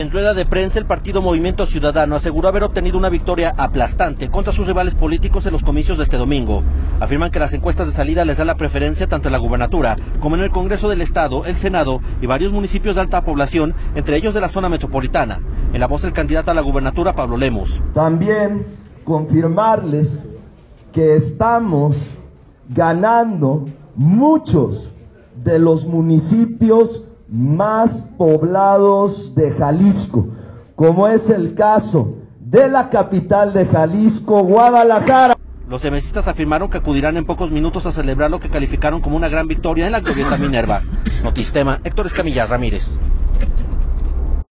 En rueda de prensa, el partido Movimiento Ciudadano aseguró haber obtenido una victoria aplastante contra sus rivales políticos en los comicios de este domingo. Afirman que las encuestas de salida les dan la preferencia tanto en la gubernatura como en el Congreso del Estado, el Senado y varios municipios de alta población, entre ellos de la zona metropolitana. En la voz del candidato a la gubernatura, Pablo Lemos. También confirmarles que estamos ganando muchos de los municipios más poblados de Jalisco, como es el caso de la capital de Jalisco, Guadalajara. Los emesistas afirmaron que acudirán en pocos minutos a celebrar lo que calificaron como una gran victoria en la glorieta Minerva. Notistema, Héctor Escamilla Ramírez.